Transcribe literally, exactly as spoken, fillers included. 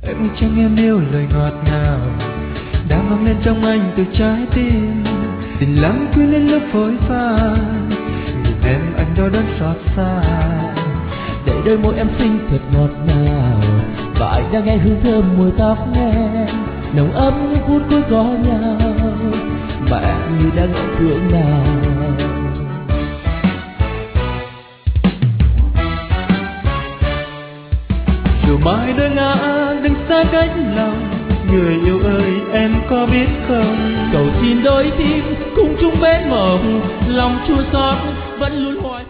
Em chẳng em yêu lời ngọt ngào đang vang lên trong anh từ trái tim. Tình lắm quy lên lớp phôi pha, nhìn em anh đau đớn xót xa. Để đôi môi em xinh thật ngọt ngào, và anh đang nghe hương thơm mùi tóc em nồng ấm những phút cuối có nhau, mà em như đang ở thương nào. Dù mai đôi ngã đừng xa cách lòng, người yêu ơi em có biết không? Cầu xin đôi tim cùng chung bên mộng, lòng chua xót vẫn luôn hoài.